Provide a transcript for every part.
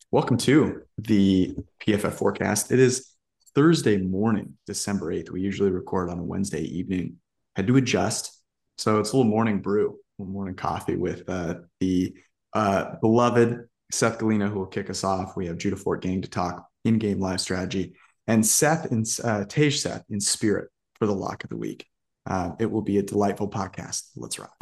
Welcome to the PFF forecast. It is Thursday morning, December 8th. We usually record on a Wednesday evening. Had to adjust. So it's a little morning brew, a little morning coffee with the beloved Seth Galina, who will kick us off. We have Judah Fort Gang to talk in-game live strategy, and Tej Seth in spirit for the lock of the week. It will be a delightful podcast. Let's rock.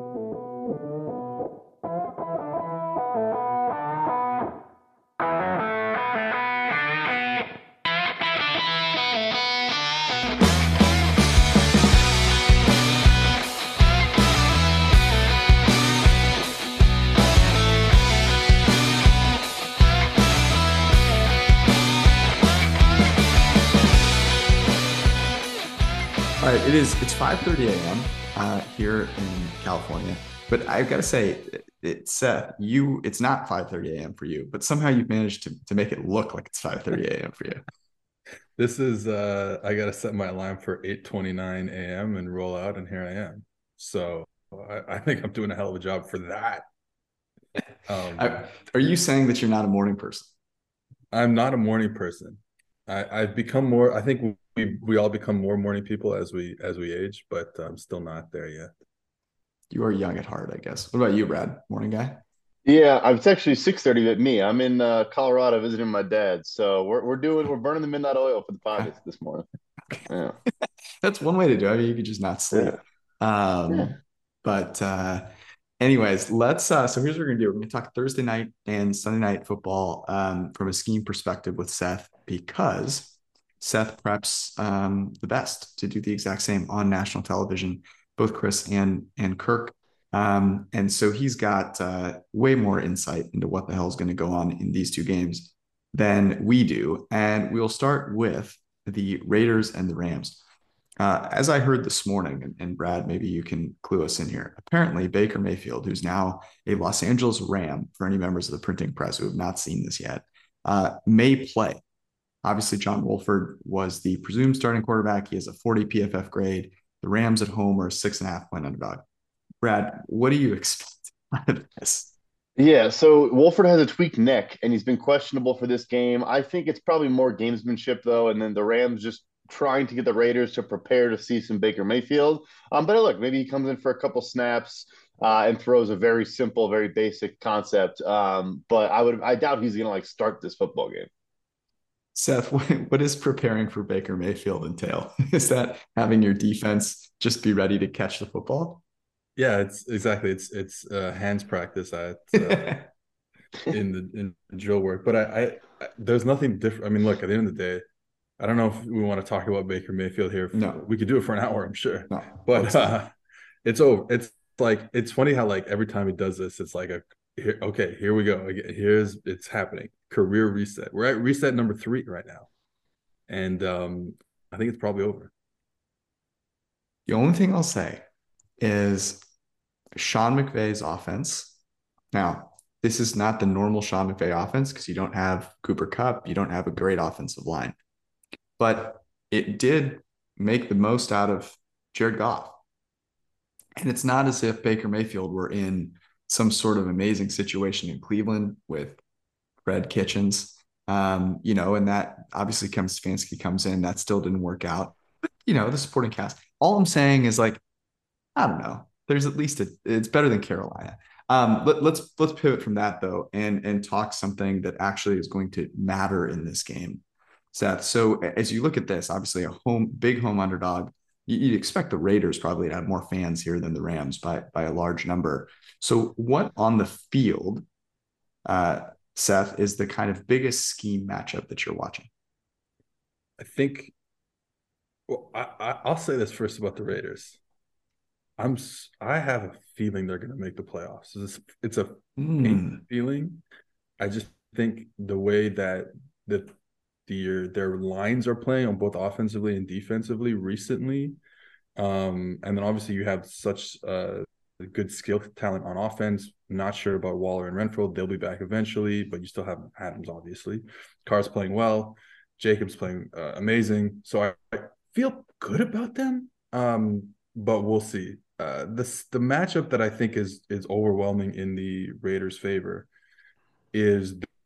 All right, it's 5:30 a.m. Here in California, but I've got to say, Seth, it's not 5:30 a.m. for you, but somehow you've managed to make it look like it's 5:30 a.m. for you. This is I gotta set my alarm for 8:29 a.m. and roll out, and here I am. So I think I'm doing a hell of a job for that. Um, Are you saying that you're not a morning person? I'm not a morning person. I've become more. I think we all become more morning people as we age, but I'm still not there yet. You are young at heart, I guess. What about you, Brad? Morning guy? Yeah, it's actually 6:30 at me. I'm in Colorado visiting my dad. So we're burning the midnight oil for the Okay. pockets this morning. Yeah. That's one way to do it. I mean, you could just not sleep. Yeah. Yeah. But anyways, so here's what we're gonna do. We're gonna talk Thursday night and Sunday night football from a scheme perspective with Seth because Seth preps the best to do the exact same on national television, both Chris and Kirk. And so he's got way more insight into what the hell is going to go on in these two games than we do. And we'll start with the Raiders and the Rams. As I heard this morning, and Brad, maybe you can clue us in here. Apparently, Baker Mayfield, who's now a Los Angeles Ram, for any members of the printing press who have not seen this yet, may play. Obviously, John Wolford was the presumed starting quarterback. He has a 40 PFF grade. The Rams at home are a 6.5 point underdog. Brad, what do you expect out of this? Yeah, so Wolford has a tweaked neck and he's been questionable for this game. I think it's probably more gamesmanship though, and then the Rams just trying to get the Raiders to prepare to see some Baker Mayfield. But look, maybe he comes in for a couple snaps and throws a very simple, very basic concept. But I doubt he's gonna like start this football game. Seth, what does preparing for Baker Mayfield entail? Is that having your defense just be ready to catch the football? Yeah, it's exactly. It's hands practice at in the drill work. But there's nothing different. I mean, look, at the end of the day, I don't know if we want to talk about Baker Mayfield here. No, We could do it for an hour, I'm sure. no, But let's not. it's over. It's like it's funny how like every time he does this, it's like okay, here we go. It's happening. Career reset. We're at reset number 3 right now, and I think it's probably over. The only thing I'll say is Sean McVay's offense. Now, this is not the normal Sean McVay offense because you don't have Cooper Kupp, you don't have a great offensive line, but it did make the most out of Jared Goff. And it's not as if Baker Mayfield were in some sort of amazing situation in Cleveland with Fred Kitchens. And that obviously Stefanski comes in. That still didn't work out. But, the supporting cast. All I'm saying is like, I don't know. There's at least it's better than Carolina. Let's pivot from that though and talk something that actually is going to matter in this game, Seth. So as you look at this, obviously a big home underdog. You'd expect the Raiders probably to have more fans here than the Rams by a large number. So what on the field, uh, Seth, is the kind of biggest scheme matchup that you're watching? I think. Well, I'll say this first about the Raiders. I have a feeling they're going to make the playoffs. It's a faint Hmm. feeling. I just think the way that their lines are playing on both offensively and defensively recently, and then obviously you have such good skill talent on offense. Not sure about Waller and Renfro. They'll be back eventually, but you still have Adams, obviously. Carr's playing well. Jacobs playing amazing. So I feel good about them, but we'll see. The matchup that I think is overwhelming in the Raiders' favor is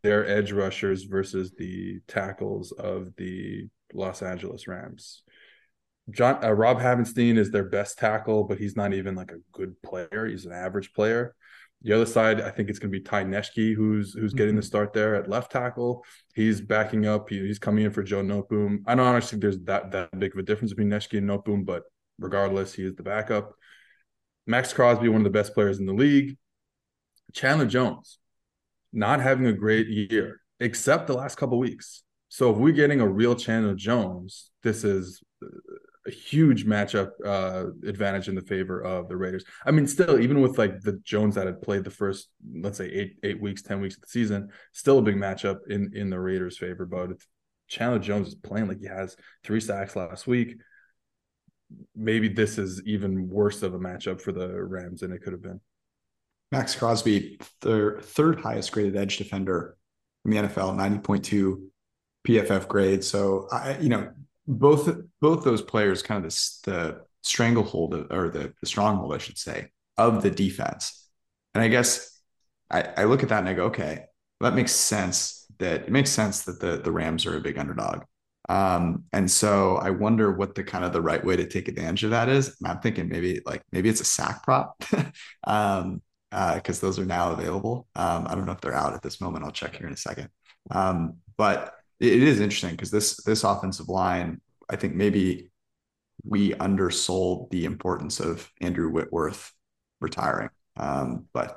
their edge rushers versus the tackles of the Los Angeles Rams. Rob Havenstein is their best tackle, but he's not even like a good player. He's an average player. The other side, I think it's going to be Ty Neshke, who's getting the start there at left tackle. He's backing up. He's coming in for Joe Noteboom. I don't honestly think there's that big of a difference between Neshke and Noteboom, but regardless, he is the backup. Max Crosby, one of the best players in the league. Chandler Jones, not having a great year, except the last couple of weeks. So if we're getting a real Chandler Jones, this is a huge matchup advantage in the favor of the Raiders. I mean, still, even with like the Jones that had played the first, let's say 8 weeks, 10 weeks of the season, still a big matchup in the Raiders' favor. But if Chandler Jones is playing like he has 3 sacks last week, maybe this is even worse of a matchup for the Rams than it could have been. Max Crosby, their third highest graded edge defender in the NFL, 90.2 PFF grade. So, both those players kind of the stranglehold or the stronghold, I should say, of the defense. And I guess I look at that and I go, okay, that makes sense. It makes sense that the Rams are a big underdog. And so I wonder what the right way to take advantage of that is. And I'm thinking maybe it's a sack prop. Because those are now available. I don't know if they're out at this moment. I'll check here in a second. But it is interesting because this offensive line, I think maybe we undersold the importance of Andrew Whitworth retiring. I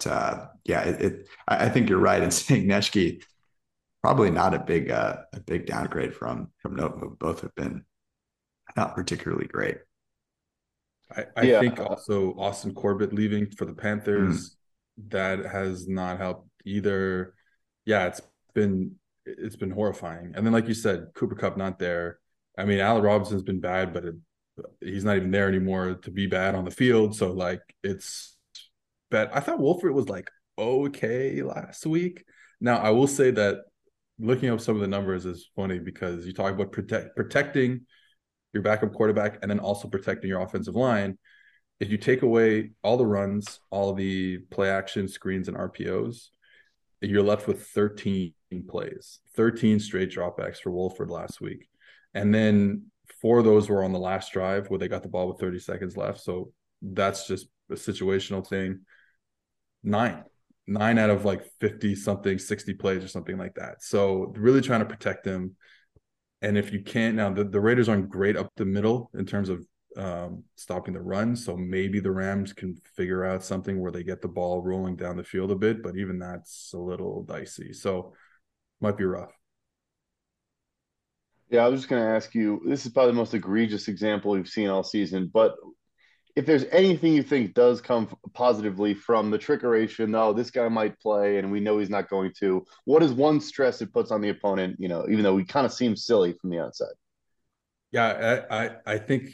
think you're right in saying Neshke probably not a big downgrade from Noteboom. Both have been not particularly great. I think also Austin Corbett leaving for the Panthers, that has not helped either. Yeah, it's been horrifying. And then, like you said, Cooper Kupp not there. I mean, Allen Robinson's been bad, but he's not even there anymore to be bad on the field. So like it's bad. I thought Wolford was like okay last week. Now I will say that looking up some of the numbers is funny because you talk about protecting your backup quarterback and then also protecting your offensive line. If you take away all the runs, all the play action screens and RPOs, you're left with 13 plays, 13 straight dropbacks for Wolford last week. And then 4 of those were on the last drive where they got the ball with 30 seconds left. So that's just a situational thing. 9 out of like 50 something, 60 plays or something like that. So really trying to protect them. And if you can't, now the Raiders aren't great up the middle in terms of stopping the run. So maybe the Rams can figure out something where they get the ball rolling down the field a bit, but even that's a little dicey. So might be rough. Yeah, I was just going to ask you, this is probably the most egregious example we've seen all season, but if there's anything you think does come positively from the trickeration, though, this guy might play and we know he's not going to, what is one stress it puts on the opponent, even though we kind of seem silly from the outside? Yeah, I think,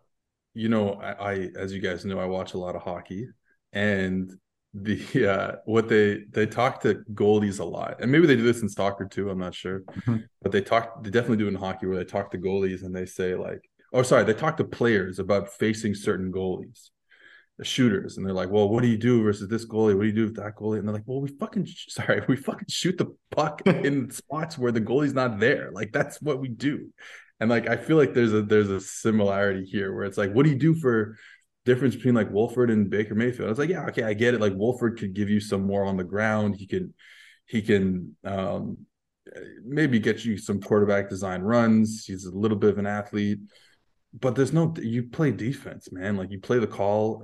I as you guys know, I watch a lot of hockey, and what they talk to goalies a lot, and maybe they do this in soccer too, I'm not sure. But they definitely do in hockey, where they talk to goalies and they say like, they talk to players about facing certain goalies, the shooters, and they're like, well, what do you do versus this goalie? What do you do with that goalie? And they're like, well, we fucking shoot the puck in spots where the goalie's not there. Like that's what we do. And like I feel like there's a similarity here where it's like, what do you do for difference between like Wolford and Baker Mayfield? It's like, yeah, okay, I get it. Like Wolford could give you some more on the ground. He can maybe get you some quarterback design runs. He's a little bit of an athlete, but you play defense, man. Like you play the call.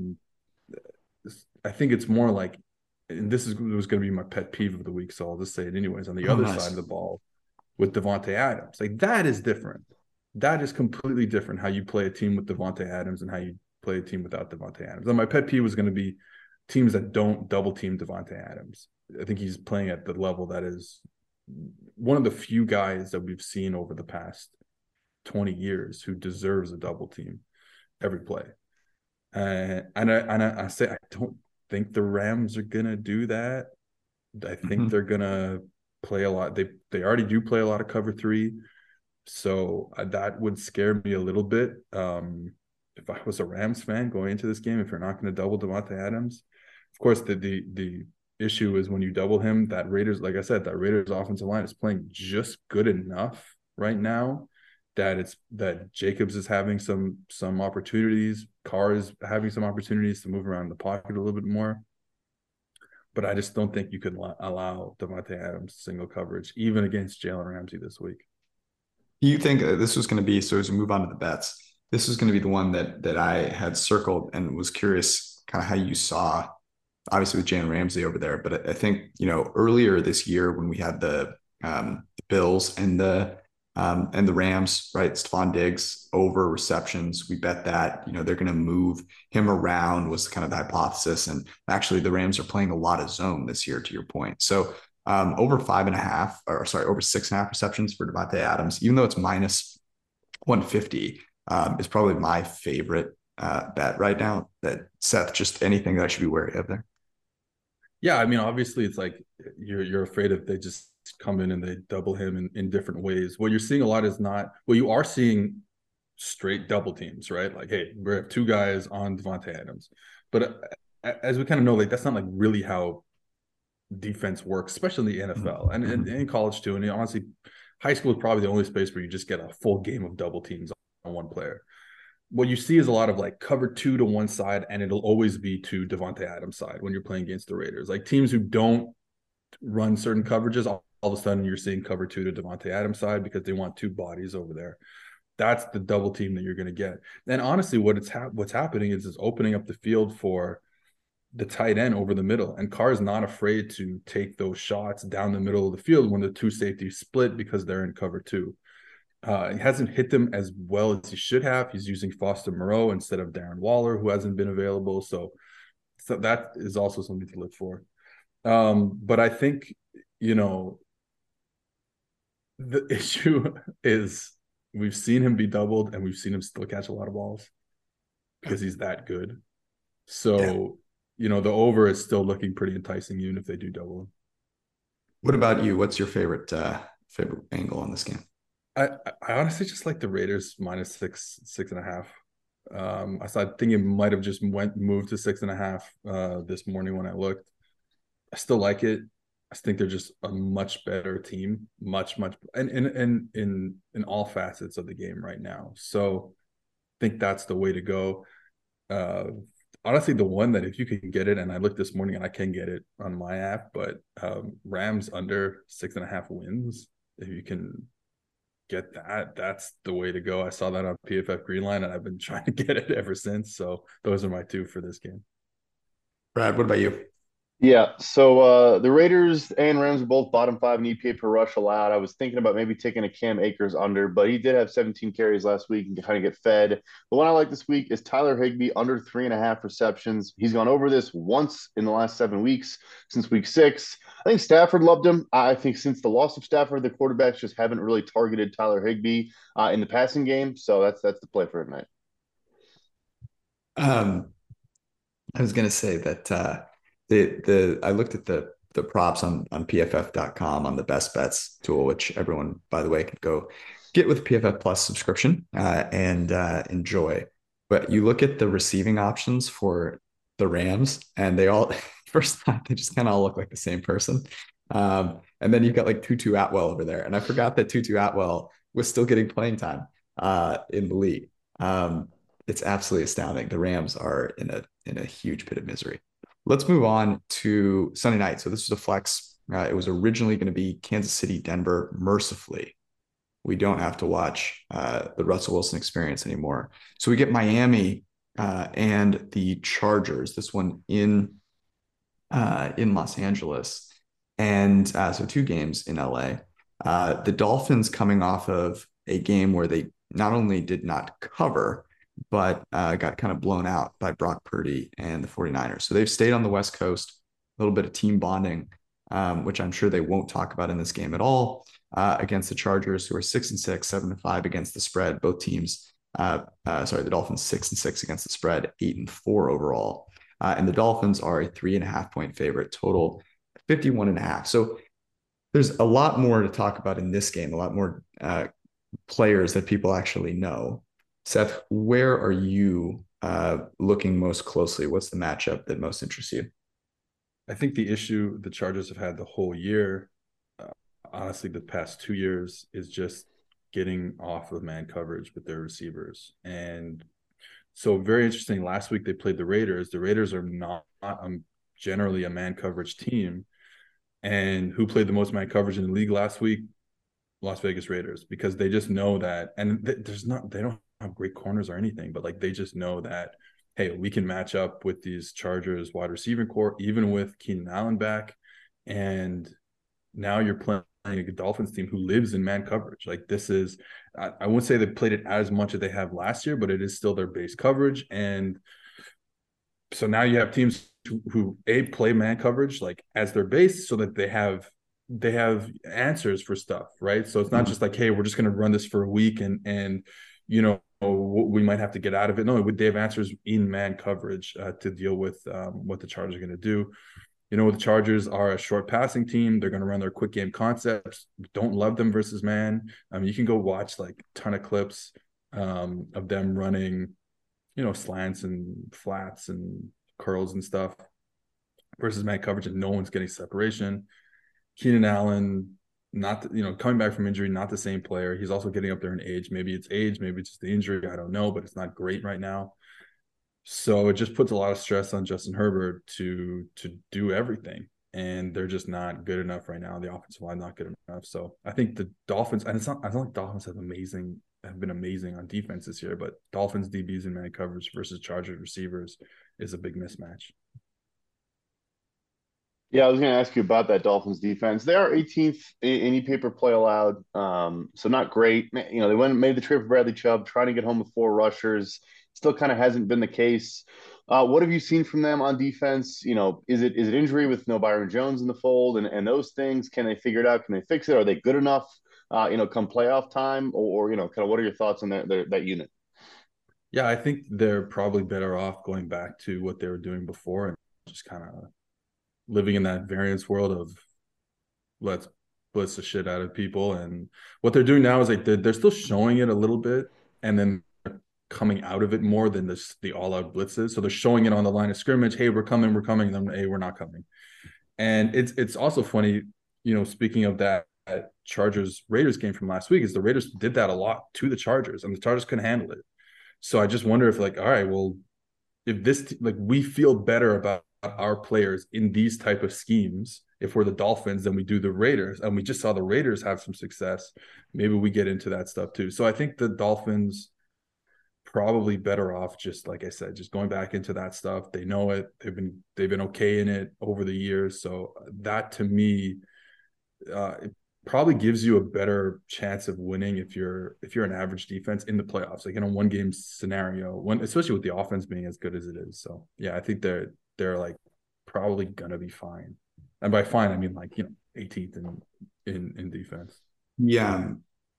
I think it's more like, and was going to be my pet peeve of the week, so I'll just say it anyways. On the other side of the ball, with Davante Adams, like that is different. That is completely different how you play a team with Davante Adams and how you play a team without Davante Adams. And my pet peeve was going to be teams that don't double team Davante Adams. I think he's playing at the level that is one of the few guys that we've seen over the past 20 years who deserves a double team every play. And I say I don't think the Rams are gonna do that. I think they're gonna play a lot. They already do play a lot of cover 3, so that would scare me a little bit. If I was a Rams fan going into this game, if you're not going to double Davante Adams, of course the issue is when you double him, that Raiders, like I said, that Raiders offensive line is playing just good enough right now that Jacobs is having some opportunities, Carr is having some opportunities to move around the pocket a little bit more. But I just don't think you could allow Davante Adams single coverage, even against Jalen Ramsey this week. Do you think this was going to be, so as we move on to the bets, this was going to be the one that I had circled and was curious kind of how you saw, obviously with Jalen Ramsey over there, but I think, earlier this year when we had the Bills and the Rams, right? Stephon Diggs over receptions. We bet that, they're going to move him around was kind of the hypothesis. And actually the Rams are playing a lot of zone this year, to your point. So over 6.5 receptions for Davante Adams, even though it's minus 150, is probably my favorite bet right now. That, Seth, just anything that I should be wary of there? Yeah, I mean, obviously it's like you're afraid if they just come in and they double him in different ways. What you're seeing a lot is you are seeing straight double teams, right? Like, hey, we have two guys on Davante Adams. But as we kind of know, like that's not like really how defense works, especially in the NFL and in college too. And honestly, high school is probably the only space where you just get a full game of double teams on one player. What you see is a lot of like cover two to one side, and it'll always be to Davante Adams' side when you're playing against the Raiders. Like teams who don't run certain coverages, all of a sudden you're seeing cover two to Davante Adams' side because they want two bodies over there. That's the double team that you're going to get. And honestly, what's happening is it's opening up the field for the tight end over the middle. And Carr is not afraid to take those shots down the middle of the field when the two safeties split because they're in cover two. He hasn't hit them as well as he should have. He's using Foster Moreau instead of Darren Waller, who hasn't been available. So that is also something to look for. But I think, the issue is we've seen him be doubled and we've seen him still catch a lot of balls because he's that good. So, the over is still looking pretty enticing even if they do double him. What about you? What's your favorite angle on this game? I honestly just like the Raiders minus 6.5. I think it might have just moved to 6.5 this morning when I looked. I still like it. I think they're just a much better team, much and in all facets of the game right now. So I think that's the way to go. Honestly, the one that if you can get it, and I looked this morning and I can get it on my app, but Rams under 6.5 wins. If you can get that, that's the way to go. I saw that on PFF Greenline and I've been trying to get it ever since. So those are my two for this game. Brad, what about you? Yeah, so the Raiders and Rams are both bottom 5 in EPA per rush allowed. I was thinking about maybe taking a Cam Akers under, but he did have 17 carries last week and kind of get fed. The one I like this week is Tyler Higbee under 3.5 receptions. He's gone over this once in the last 7 weeks since week 6. I think Stafford loved him. I think since the loss of Stafford, the quarterbacks just haven't really targeted Tyler Higbee in the passing game. So that's the play for tonight. I was going to say that I looked at the props on pff.com on the best bets tool, which everyone, by the way, can go get with the PFF Plus subscription and enjoy. But you look at the receiving options for the Rams, and they all first thought they just kind of all look like the same person. And then you've got like Tutu Atwell over there, and I forgot that Tutu Atwell was still getting playing time in the league. It's absolutely astounding. The Rams are in a huge pit of misery. Let's move on to Sunday night. So this was a flex. It was originally going to be Kansas City, Denver. Mercifully, we don't have to watch the Russell Wilson experience anymore. So we get Miami and the Chargers. This one in Los Angeles, and so 2 games in LA. The Dolphins coming off of a game where they not only did not cover, but got kind of blown out by Brock Purdy and the 49ers. So they've stayed on the West Coast, a little bit of team bonding, which I'm sure they won't talk about in this game at all, against the Chargers, who are 6-6, 7-5 against the spread. Both teams, the Dolphins 6-6 against the spread, 8-4 overall. And the Dolphins are a 3.5-point favorite, total 51.5. So there's a lot more to talk about in this game, a lot more players that people actually know. Seth, where are you looking most closely? What's the matchup that most interests you? I think the issue the Chargers have had the whole year, honestly, the past 2 years, is just getting off of man coverage with their receivers. And so very interesting. Last week they played the Raiders. The Raiders are not generally a man coverage team. And who played the most man coverage in the league last week? Las Vegas Raiders, because they just know that, and they don't have great corners or anything, but like they just know that, hey, we can match up with these Chargers wide receiver core, even with Keenan Allen back. And now you're playing a Dolphins team who lives in man coverage. Like this is, I wouldn't say they played it as much as they have last year, but it is still their base coverage. And so now you have teams who play man coverage like as their base, so that they have answers for stuff, right? So it's not just like, hey, we're just going to run this for a week and you know we might have to get out of it. No, they have answers in man coverage to deal with what the Chargers are going to do. You know, the Chargers are a short passing team. They're going to run their quick game concepts. Don't love them versus man. You can go watch like a ton of clips of them running, you know, slants and flats and curls and stuff versus man coverage, and no one's getting separation. Keenan Allen, coming back from injury, not the same player. He's also getting up there in age. Maybe it's age, maybe it's just the injury. I don't know, but it's not great right now. So it just puts a lot of stress on Justin Herbert to do everything. And they're just not good enough right now. The offensive line not good enough. So I think the Dolphins, and it's not like Dolphins have been amazing on defense this year, but Dolphins DBs in man coverage versus Chargers receivers is a big mismatch. Yeah, I was going to ask you about that Dolphins defense. They are 18th in any paper play allowed, so not great. You know, they went and made the trade for Bradley Chubb, trying to get home with 4 rushers. Still kind of hasn't been the case. What have you seen from them on defense? You know, is it injury with no Byron Jones in the fold and those things? Can they figure it out? Can they fix it? Are they good enough? Come playoff time, or kind of what are your thoughts on that unit? Yeah, I think they're probably better off going back to what they were doing before and just kind of living in that variance world of let's blitz the shit out of people. And what they're doing now is like they're still showing it a little bit, and then coming out of it more than the all-out blitzes. So they're showing it on the line of scrimmage. Hey, we're coming. And then, hey, we're not coming. And it's also funny, speaking of that Chargers Raiders game from last week, is the Raiders did that a lot to the Chargers, and the Chargers couldn't handle it. So I just wonder if, like, all right, well, if this, like, we feel better about our players in these type of schemes if we're the Dolphins than we do the Raiders, and we just saw the Raiders have some success, maybe we get into that stuff too. So I think the Dolphins probably better off, just like I said, just going back into that stuff. They know it. They've been okay in it over the years. So that, to me, it probably gives you a better chance of winning if you're an average defense in the playoffs, like in a one game scenario, especially with the offense being as good as it is. So yeah, I think they're like probably gonna be fine. And by fine, I mean, like, 18th in defense. Yeah.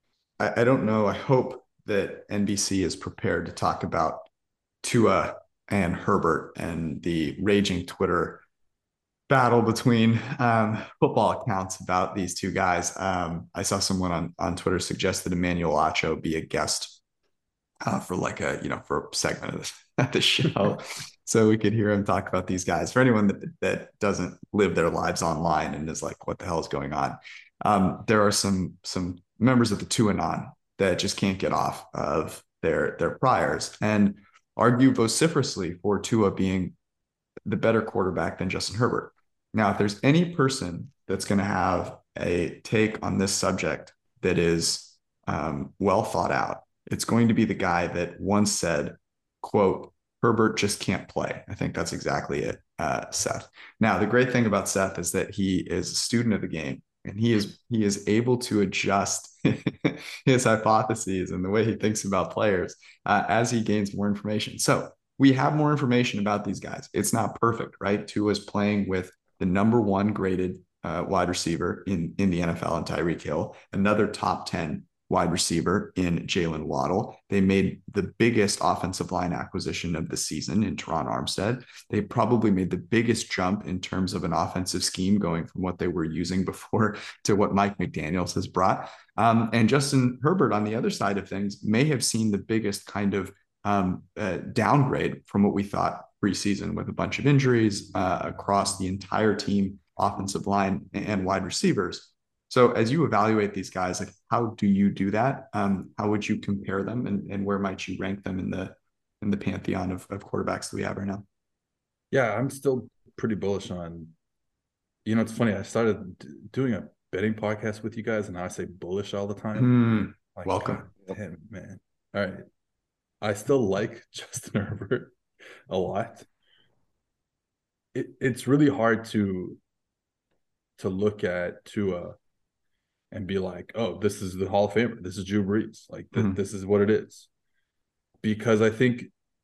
I don't know. I hope that NBC is prepared to talk about Tua and Herbert and the raging Twitter battle between football accounts about these two guys. I saw someone on Twitter suggest that Emmanuel Acho be a guest for like for a segment of the show, so we could hear him talk about these guys. For anyone that doesn't live their lives online and is like, what the hell is going on? There are some members of the Tuanon that just can't get off of their priors and argue vociferously for Tua being the better quarterback than Justin Herbert. Now, if there's any person that's going to have a take on this subject that is well thought out, it's going to be the guy that once said, quote, Herbert just can't play. I think that's exactly it, Seth. Now, the great thing about Seth is that he is a student of the game, and he is able to adjust his hypotheses and the way he thinks about players as he gains more information. So we have more information about these guys. It's not perfect, right? Tua is playing with the number 1 graded wide receiver in the NFL in Tyreek Hill, another top 10 wide receiver in Jalen Waddle. They made the biggest offensive line acquisition of the season in Teron Armstead. They probably made the biggest jump in terms of an offensive scheme going from what they were using before to what Mike McDaniels has brought. And Justin Herbert, on the other side of things, may have seen the biggest kind of downgrade from what we thought preseason with a bunch of injuries across the entire team, offensive line and wide receivers. So as you evaluate these guys, like how do you do that? How would you compare them, and where might you rank them in the pantheon of quarterbacks that we have right now? Yeah, I'm still pretty bullish on. It's funny. I started doing a betting podcast with you guys, and now I say bullish all the time. Like, Welcome. God damn, man. All right. I still like Justin Herbert a lot. It's really hard to look at Tua and be like, oh, this is the Hall of Famer. This is Drew Brees. Like, this is what it is. Because I think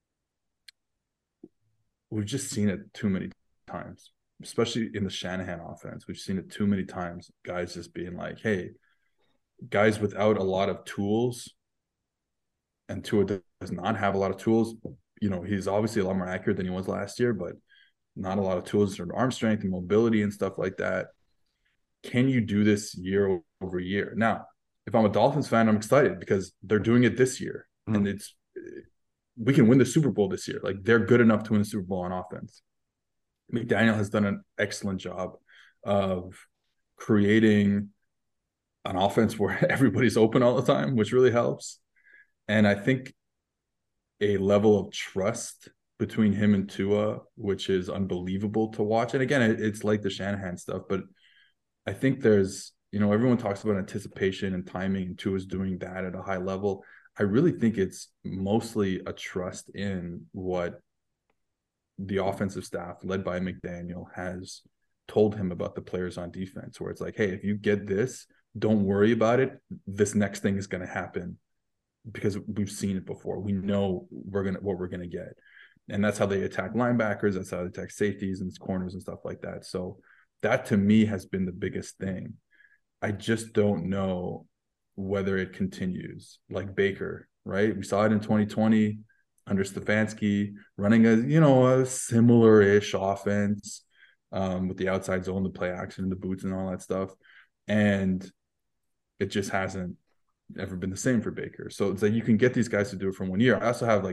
we've just seen it too many times, especially in the Shanahan offense. We've seen it too many times. Guys just being like, hey, guys without a lot of tools, and Tua does not have a lot of tools. He's obviously a lot more accurate than he was last year, but not a lot of tools or arm strength and mobility and stuff like that. Can you do this year over year? Now, if I'm a Dolphins fan, I'm excited because they're doing it this year, and we can win the Super Bowl this year. Like, they're good enough to win the Super Bowl on offense. McDaniel has done an excellent job of creating an offense where everybody's open all the time, which really helps. And I think a level of trust between him and Tua, which is unbelievable to watch. And again, it's like the Shanahan stuff, but I think there's, everyone talks about anticipation and timing, and Tua's doing that at a high level. I really think it's mostly a trust in what the offensive staff led by McDaniel has told him about the players on defense, where it's like, hey, if you get this, don't worry about it. This next thing is going to happen because we've seen it before. We know what we're going to get. And that's how they attack linebackers. That's how they attack safeties and corners and stuff like that. So that to me has been the biggest thing. I just don't know whether it continues like Baker, right? We saw it in 2020 under Stefanski running a similar-ish offense with the outside zone, the play action, and the boots and all that stuff. And it just hasn't ever been the same for Baker. So it's like you can get these guys to do it for 1 year. I also have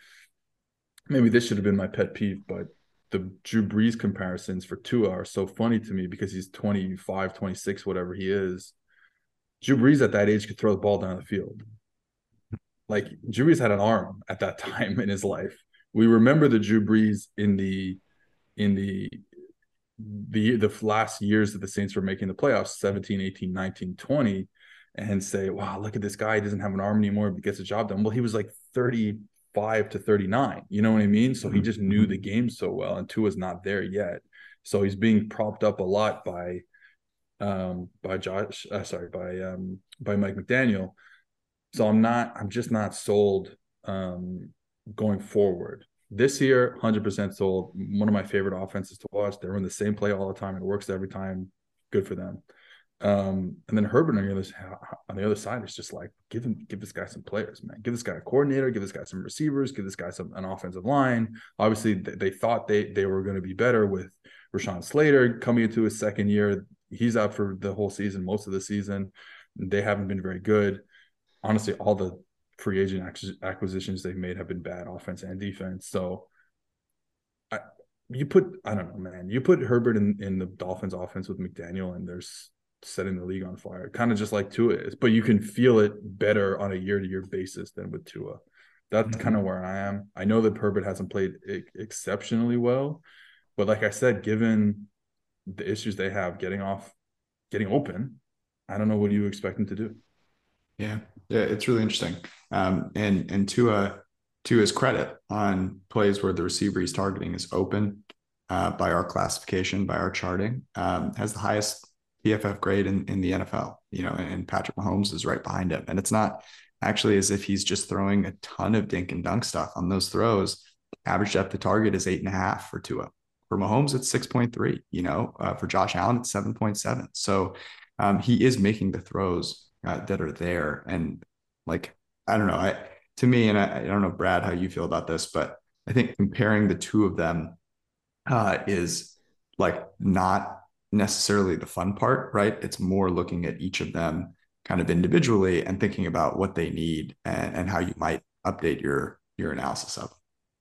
maybe this should have been my pet peeve, but the Drew Brees comparisons for Tua are so funny to me because he's 25, 26, whatever he is. Drew Brees at that age could throw the ball down the field. Like, Drew Brees had an arm at that time in his life. We remember the Drew Brees in the last years that the Saints were making the playoffs, 17, 18, 19, 20, and say, wow, look at this guy. He doesn't have an arm anymore, but gets the job done. Well, he was like 35 to 39. You know what I mean? So he just knew the game so well, and Tua's not there yet. So he's being propped up a lot by Mike McDaniel. So I'm just not sold going forward. This year, 100% sold. One of my favorite offenses to watch. They run the same play all the time. It works every time. Good for them. And then Herbert on the other side is just like, give this guy some players, man. Give this guy a coordinator. Give this guy some receivers. Give this guy an offensive line. Obviously, they thought they were going to be better with Rashawn Slater coming into his second year. He's out for the whole season, most of the season. They haven't been very good. Honestly, all the free agent acquisitions they've made have been bad, offense and defense. So I don't know, man. You put Herbert in the Dolphins offense with McDaniel, and there's setting the league on fire, kind of just like Tua is, but you can feel it better on a year-to-year basis than with Tua. That's kind of where I am. I know that Herbert hasn't played exceptionally well, but like I said, given the issues they have getting open, I don't know what you expect him to do. Yeah, it's really interesting. And to his credit, on plays where the receiver he's targeting is open, by our classification, by our charting, has the highest PFF grade in the NFL, and Patrick Mahomes is right behind him. And it's not actually as if he's just throwing a ton of dink and dunk stuff on those throws. Average depth to target is 8.5 for Tua. For Mahomes, it's 6.3, for Josh Allen, it's 7.7. So he is making the throws that are there. And like, I don't know, to me, and I don't know, Brad, how you feel about this, but I think comparing the two of them is like not necessarily the fun part, right? It's more looking at each of them kind of individually and thinking about what they need and how you might update your analysis of them.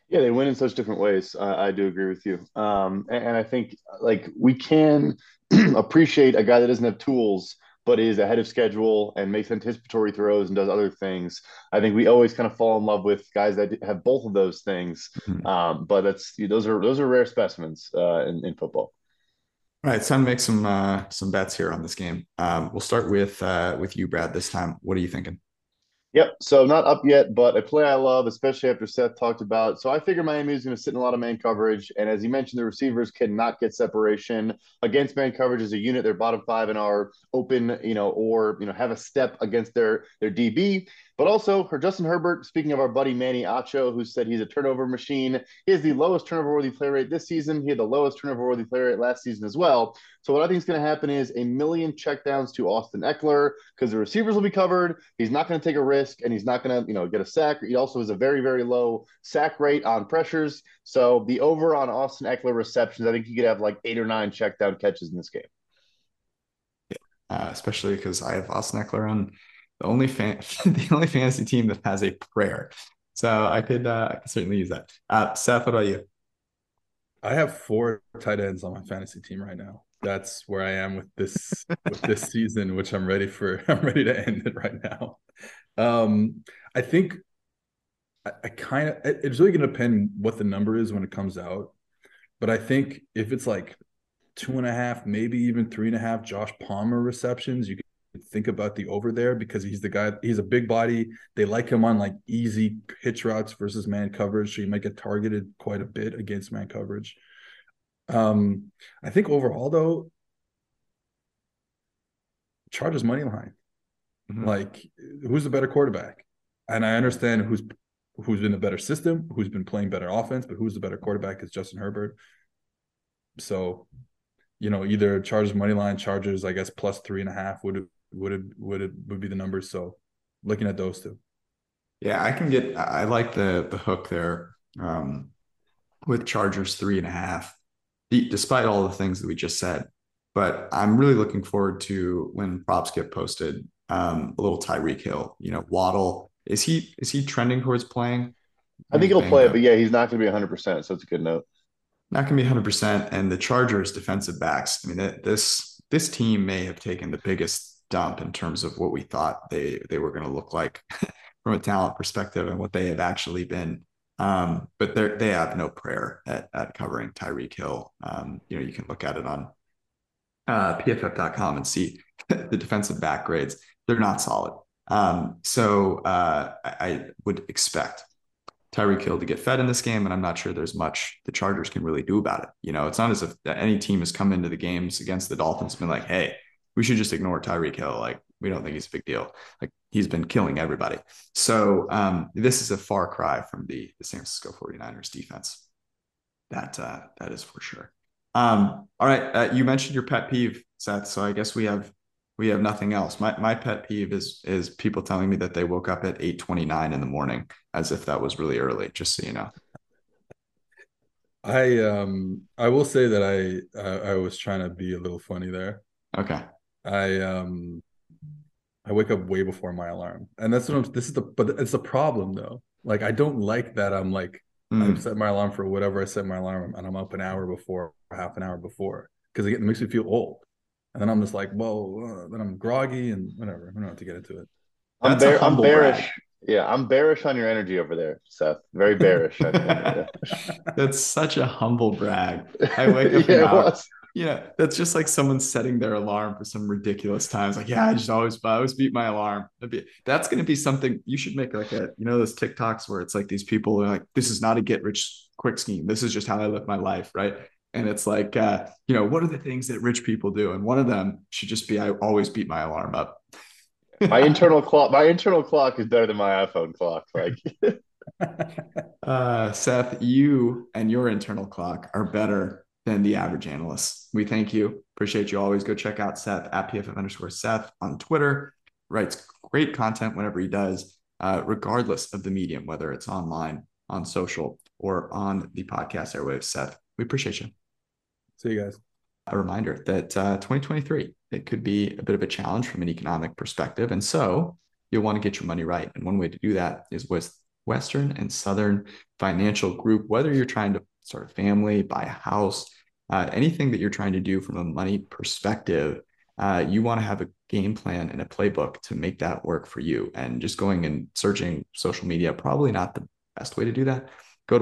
Yeah, they win in such different ways. I do agree with you. And I think like we can appreciate a guy that doesn't have tools, but is ahead of schedule and makes anticipatory throws and does other things. I think we always kind of fall in love with guys that have both of those things. Mhm. But those are rare specimens in football. All right, it's time to make some bets here on this game. We'll start with you, Brad, this time. What are you thinking? Yep. So not up yet, but a play I love, especially after Seth talked about. So I figure Miami is going to sit in a lot of man coverage, and as you mentioned, the receivers cannot get separation against man coverage as a unit. They're bottom five and are open, or have a step against their DB. But also for Justin Herbert, speaking of our buddy Manny Acho, who said he's a turnover machine, he has the lowest turnover worthy play rate this season. He had the lowest turnover worthy play rate last season as well. So what I think is going to happen is a million checkdowns to Austin Eckler because the receivers will be covered. He's not going to take a risk, and he's not going to get a sack. He also has a very very low sack rate on pressures. So the over on Austin Eckler receptions, I think he could have like 8 or 9 checkdown catches in this game. Especially because I have Austin Eckler on the only fantasy team that has a prayer. So I could certainly use that. Seth, what about you? I have 4 tight ends on my fantasy team right now. That's where I am with this season, which I'm ready for. I'm ready to end it right now. I think I kind of it's really going to depend what the number is when it comes out. But I think if it's like 2.5, maybe even 3.5 Josh Palmer receptions, you can think about the over there because he's the guy, he's a big body. They like him on like easy hitch routes versus man coverage. So you might get targeted quite a bit against man coverage. I think overall though, Chargers money line. Mhm. Like, who's the better quarterback? And I understand who's been a better system, who's been playing better offense, but who's the better quarterback is Justin Herbert. So, either Chargers money line, Chargers, I guess plus 3.5 would be the numbers. So, looking at those two. Yeah, I like the hook there with Chargers 3.5, despite all the things that we just said. But I'm really looking forward to when props get posted. A little Tyreek Hill, Waddle. Is he trending towards playing? I think He's he'll banged play, but up. yeah, he's not going to be 100%. So it's a good note. Not going to be 100%. And the Chargers defensive backs, I mean, this team may have taken the biggest dump in terms of what we thought they were going to look like from a talent perspective and what they have actually been. But they have no prayer at covering Tyreek Hill. You can look at it on PFF.com and see the defensive back grades. They're not solid. So I would expect Tyreek Hill to get fed in this game, and I'm not sure there's much the Chargers can really do about it. It's not as if any team has come into the games against the Dolphins and been like, hey, we should just ignore Tyreek Hill. Like, we don't think he's a big deal. Like, he's been killing everybody. So this is a far cry from the San Francisco 49ers defense. That is for sure. All right. You mentioned your pet peeve, Seth. So I guess we have nothing else. My pet peeve is people telling me that they woke up at 8:29 in the morning as if that was really early, just so you know. I will say that I was trying to be a little funny there. Okay. I wake up way before my alarm, and that's what but it's a problem though. Like, I don't like that. I'm like, I Mm. set my alarm for whatever I set my alarm, and I'm up an hour before, or half an hour before, because it makes me feel old. And then I'm just like, well, then I'm groggy and whatever. I don't have to get into it. I'm That's a bear. I'm humble bearish. brag. Yeah, I'm bearish on your energy over there, Seth. Very bearish. Yeah. That's such a humble brag. I wake up an Yeah, it hour. was. That's just like someone setting their alarm for some ridiculous times. Like, yeah, I always beat my alarm. That's going to be something you should make like those TikToks where it's like these people are like, this is not a get rich quick scheme. This is just how I live my life, right? And it's like, what are the things that rich people do? And one of them should just be, I always beat my alarm up. My internal clock is better than my iPhone clock. Like, Seth, you and your internal clock are better than the average analyst. We thank you. Appreciate you. Always go check out Seth at PFF_Seth on Twitter. Writes great content whenever he does, regardless of the medium, whether it's online, on social, or on the podcast airwaves. Seth, we appreciate you. See you guys. A reminder that 2023, it could be a bit of a challenge from an economic perspective. And so you'll want to get your money right. And one way to do that is with Western and Southern Financial Group. Whether you're trying to start a family, buy a house, anything that you're trying to do from a money perspective, you want to have a game plan and a playbook to make that work for you. And just going and searching social media, probably not the best way to do that. Go to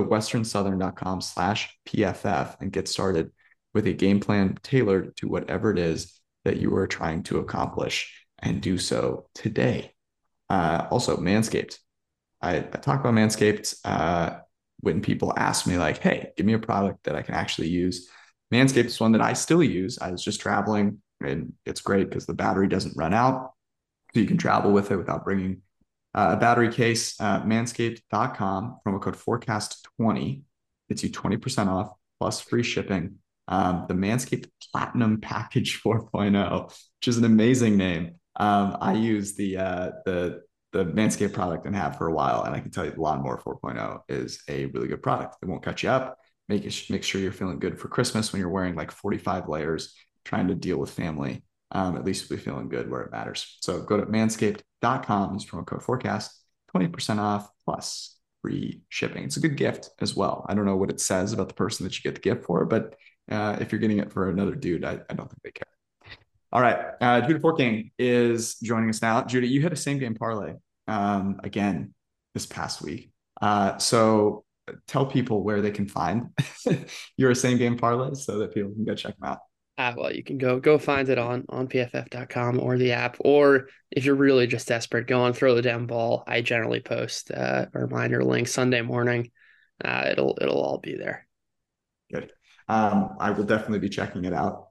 westernsouthern.com/PFF and get started with a game plan tailored to whatever it is that you are trying to accomplish, and do so today. Also, Manscaped. I talk about Manscaped when people ask me like, hey, give me a product that I can actually use. Manscaped is one that I still use. I was just traveling, and it's great because the battery doesn't run out. So you can travel with it without bringing a battery case. Manscaped.com, promo code forecast20 gets you 20% off plus free shipping. The Manscaped Platinum Package 4.0, which is an amazing name. I use the Manscaped product and have for a while, and I can tell you the Lawnmower 4.0 is a really good product. It won't cut you up. Make sure you're feeling good for Christmas when you're wearing like 45 layers, trying to deal with family. At least you'll be feeling good where it matters. So go to manscaped.com, use promo code forecast, 20% off plus free shipping. It's a good gift as well. I don't know what it says about the person that you get the gift for, but if you're getting it for another dude, I don't think they care. All right. Judah Forking is joining us now. Judah, you had a same game parlay again this past week. So tell people where they can find your same game parlay so that people can go check them out. Well, you can go find it on pff.com or the app, or if you're really just desperate, go on Throw the Down Ball. I generally post a reminder link Sunday morning. It'll all be there. Good. I will definitely be checking it out.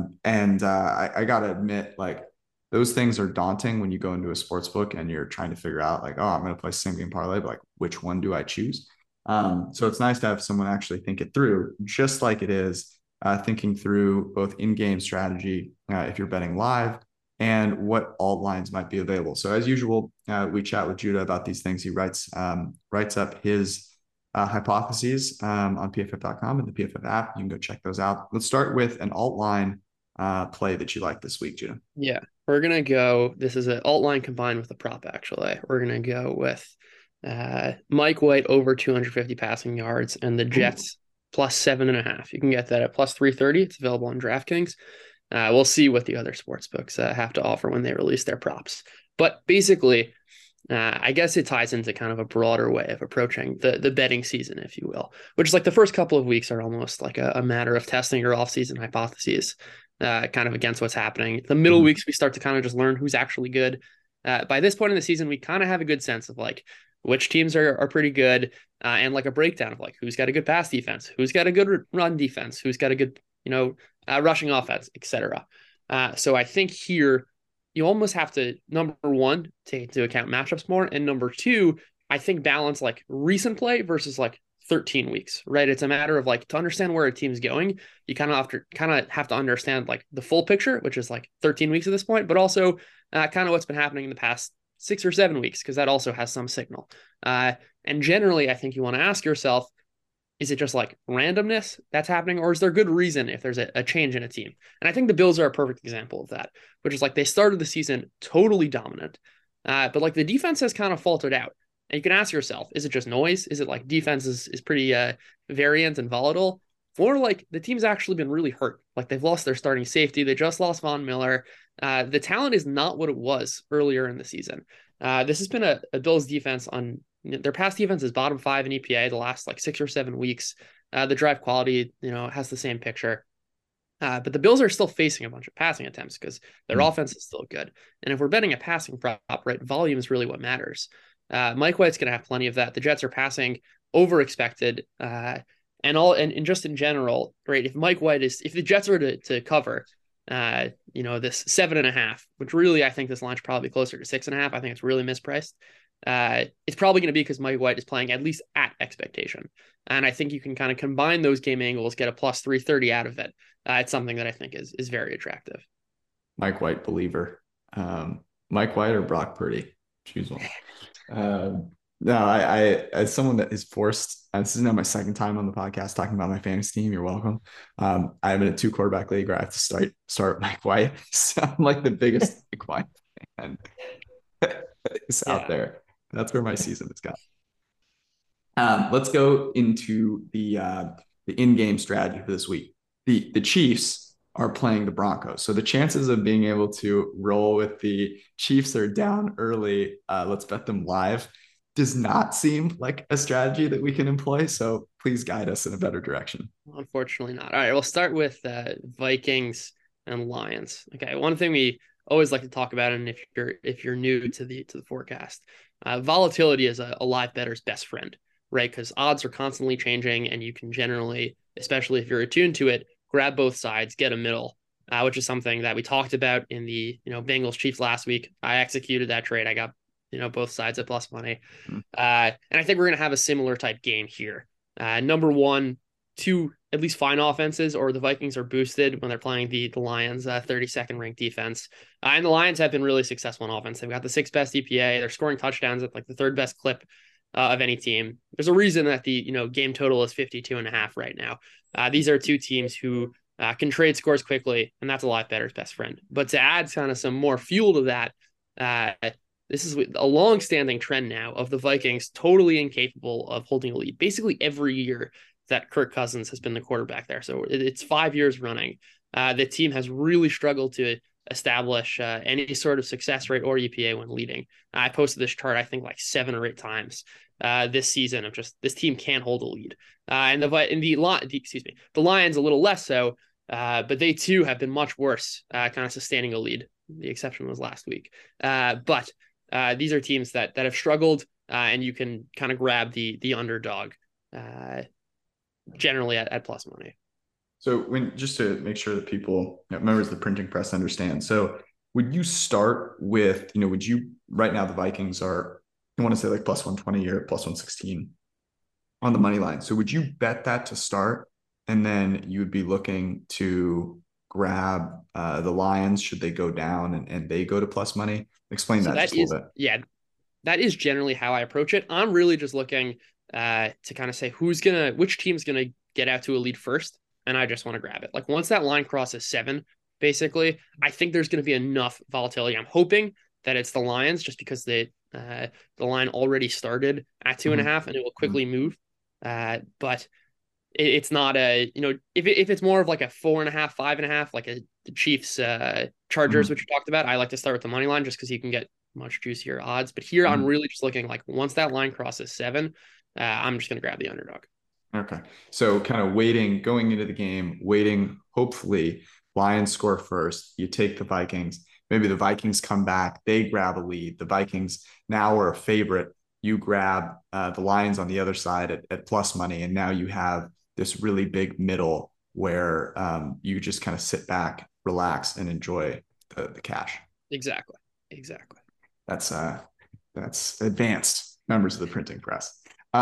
I gotta admit, like, those things are daunting when you go into a sports book and you're trying to figure out like, oh, I'm going to play same game parlay, but like, which one do I choose? So it's nice to have someone actually think it through, just like it is thinking through both in-game strategy if you're betting live and what alt lines might be available. So as usual, we chat with Judah about these things. He writes up his hypotheses on pff.com and the PFF app. You can go check those out. Let's start with an alt line play that you like this week, Judah. Yeah, we're going to go. This is an alt line combined with a prop, actually. We're going to go with Mike White over 250 passing yards and the Jets plus 7.5. You can get that at plus 330. It's available on DraftKings. We'll see what the other sports books have to offer when they release their props. But basically, I guess it ties into kind of a broader way of approaching the betting season, if you will, which is like the first couple of weeks are almost like a matter of testing your off-season hypotheses kind of against what's happening. The middle weeks, we start to kind of just learn who's actually good. By this point in the season, we kind of have a good sense of like which teams are pretty good and like a breakdown of like who's got a good pass defense, who's got a good run defense, who's got a good, rushing offense, etc. So I think here you almost have to, number one, take into account matchups more. And number two, I think balance like recent play versus like 13 weeks, right? It's a matter of like to understand where a team's going, you kind of have to understand like the full picture, which is like 13 weeks at this point, but also kind of what's been happening in the past 6 or 7 weeks, because that also has some signal. And generally, I think you want to ask yourself, is it just like randomness that's happening, or is there good reason if there's a change in a team? And I think the Bills are a perfect example of that, which is like they started the season totally dominant, but like the defense has kind of faltered out. And you can ask yourself, is it just noise? Is it like defense is pretty variant and volatile? Or like the team's actually been really hurt. Like they've lost their starting safety. They just lost Von Miller. The talent is not what it was earlier in the season. This has been a Bills defense on their pass defense is bottom 5 in EPA the last like 6 or 7 weeks. The drive quality, has the same picture. But the Bills are still facing a bunch of passing attempts because their offense is still good. And if we're betting a passing prop, right, volume is really what matters. Mike White's going to have plenty of that. The Jets are passing over expected. And just in general, right, if the Jets are to cover, this 7.5, which really I think this line's probably closer to 6.5. I think it's really mispriced. It's probably going to be because Mike White is playing at least at expectation. And I think you can kind of combine those game angles, get a plus 330 out of it. It's something that I think is very attractive. Mike White believer. Mike White or Brock Purdy? Choose one. No, I as someone that is forced, this is now my second time on the podcast talking about my fantasy team. You're welcome. I'm in a 2-quarterback league where I have to start Mike White. So I'm like the biggest Mike White fan is out there. That's where my season has gone. Let's go into the in-game strategy for this week. The Chiefs are playing the Broncos, so the chances of being able to roll with the Chiefs are down early. Let's bet them live. Does not seem like a strategy that we can employ. So please guide us in a better direction. Unfortunately not. All right, we'll start with Vikings and Lions. Okay, one thing we always like to talk about, and if you're new to the forecast, volatility is a live bettor's best friend, right? Because odds are constantly changing, and you can generally, especially if you're attuned to it, grab both sides, get a middle, which is something that we talked about in the Bengals Chiefs last week. I executed that trade. I got both sides at plus money, and I think we're gonna have a similar type game here. Number one, two at least fine offenses, or the Vikings are boosted when they're playing the Lions' 32nd ranked defense. And the Lions have been really successful on offense. They've got the 6th best EPA. They're scoring touchdowns at like the 3rd best clip of any team. There's a reason that the game total is 52.5 right now. These are two teams who can trade scores quickly, and that's a live bettor's best friend. But to add kind of some more fuel to that, this is a long-standing trend now of the Vikings totally incapable of holding a lead. Basically every year that Kirk Cousins has been the quarterback there. So it's 5 years running. The team has really struggled to establish any sort of success rate or EPA when leading. I posted this chart, I think, like 7 or 8 times this season of just this team can't hold a lead. And the Lions a little less so, but they too have been much worse, kind of sustaining a lead. The exception was last week. But these are teams that have struggled, and you can kind of grab the underdog generally at plus money. So just to make sure that people, members of the printing press understand. So would you start with, would you, right now the Vikings are, I want to say like plus 120 or plus 116 on the money line. So would you bet that to start? And then you would be looking to grab the Lions should they go down and they go to plus money? Explain that just a little bit. Yeah, that is generally how I approach it. I'm really just looking to kind of say which team's gonna get out to a lead first, and I just want to grab it. Like once that line crosses 7, basically, I think there's going to be enough volatility. I'm hoping that it's the Lions, just because the line already started at 2.5, and it will quickly move. But it's not if it's more of like a 4.5, 5.5, like the Chiefs Chargers, which you talked about, I like to start with the money line just because you can get much juicier odds. But here I'm really just looking like once that line crosses 7, I'm just going to grab the underdog. Okay. So kind of going into the game, hopefully Lions score first. You take the Vikings. Maybe the Vikings come back. They grab a lead. The Vikings now are a favorite. You grab the Lions on the other side at plus money. And now you have this really big middle where you just kind of sit back, relax, and enjoy the cash. Exactly. That's advanced, members of the printing press.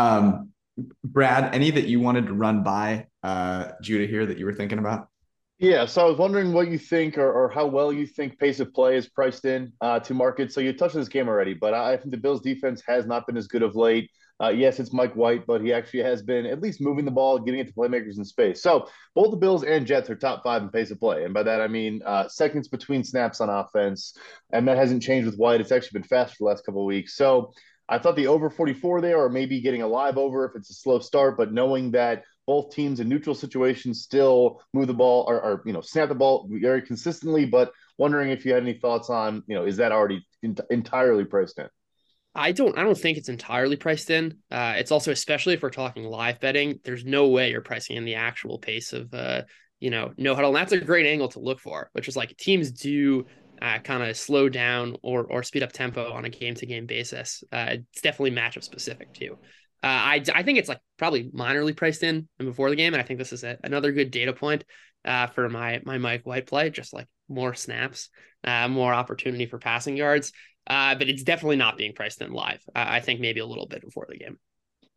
Brad, any that you wanted to run by Judah here that you were thinking about? Yeah, so I was wondering what you think or how well you think pace of play is priced in to market. So you touched on this game already, but I think the Bills defense has not been as good of late. Yes, it's Mike White, but he actually has been at least moving the ball, getting it to playmakers in space. So both the Bills and Jets are top 5 in pace of play. And by that, I mean seconds between snaps on offense. And that hasn't changed with White. It's actually been faster the last couple of weeks. So I thought the over 44 there, or maybe getting a live over if it's a slow start, but knowing that both teams in neutral situations still move the ball or snap the ball very consistently, but wondering if you had any thoughts on, is that already entirely priced in? I don't think it's entirely priced in. It's also, especially if we're talking live betting, there's no way you're pricing in the actual pace of no huddle. And that's a great angle to look for, which is like teams do kind of slow down or speed up tempo on a game-to-game basis. It's definitely matchup specific too. I think it's like probably minorly priced in before the game, and I think this is another good data point for my Mike White play. Just like more snaps, more opportunity for passing yards, but it's definitely not being priced in live. I think maybe a little bit before the game.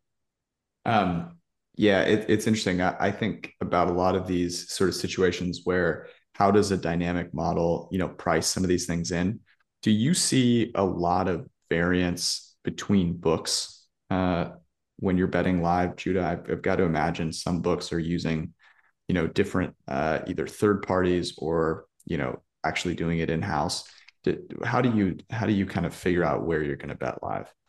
Yeah, it's interesting. I think about a lot of these sort of situations where how does a dynamic model, price some of these things in? Do you see a lot of variance between books when you're betting live, Judah? I've got to imagine some books are using, different either third parties or, actually doing it in-house. How do you kind of figure out where you're going to bet live?